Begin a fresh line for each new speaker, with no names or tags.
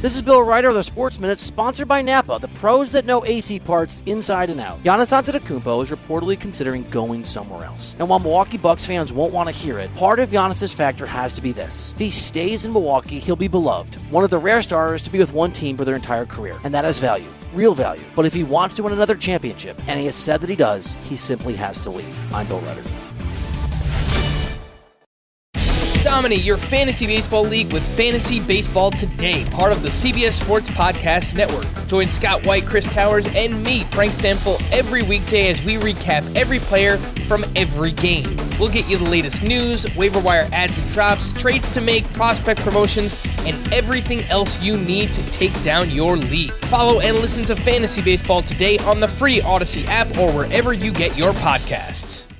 This is Bill Ryder of the Sports Minute, sponsored by Napa, the pros that know AC parts inside and out. Giannis Antetokounmpo is reportedly considering going somewhere else. And while Milwaukee Bucks fans won't want to hear it, part of Giannis' factor has to be this. If he stays in Milwaukee, he'll be beloved. One of the rare stars to be with one team for their entire career. And that has value. Real value. But if he wants to win another championship, and he has said that he does, he simply has to leave. I'm Bill Ryder.
Dominate your fantasy baseball league with Fantasy Baseball Today, part of the CBS Sports Podcast Network. Join Scott White, Chris Towers, and me, Frank Stanfill, every weekday as we recap every player from every game. We'll get you the latest news, waiver wire adds and drops, trades to make, prospect promotions, and everything else you need to take down your league. Follow and listen to Fantasy Baseball Today on the free Odyssey app or wherever you get your podcasts.